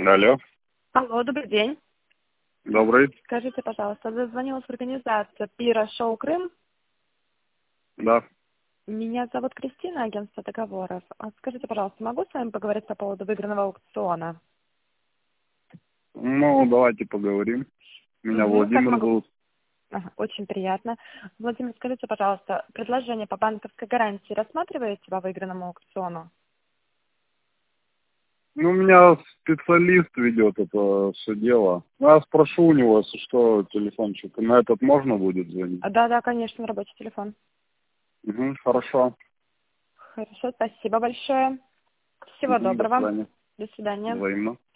Алло, Алло, добрый день. добрый. Скажите, пожалуйста, дозвонилась в организацию Пира Шоу Крым. Да. Меня зовут Кристина, агентство договоров. Скажите, пожалуйста, могу с вами поговорить по поводу выигранного аукциона? Ну, давайте поговорим. Меня Как Владимир могу? зовут. Ага, очень приятно. Владимир, скажите, пожалуйста, предложение по банковской гарантии рассматриваете по выигранному аукциону? Ну, у меня специалист ведет это все дело. Я спрошу у него, если что, телефончик. На этот можно будет звонить? Да, конечно, рабочий телефон. Угу, хорошо. Хорошо, спасибо большое. Всего Угу, до доброго. свидания. До свидания. Взаимно.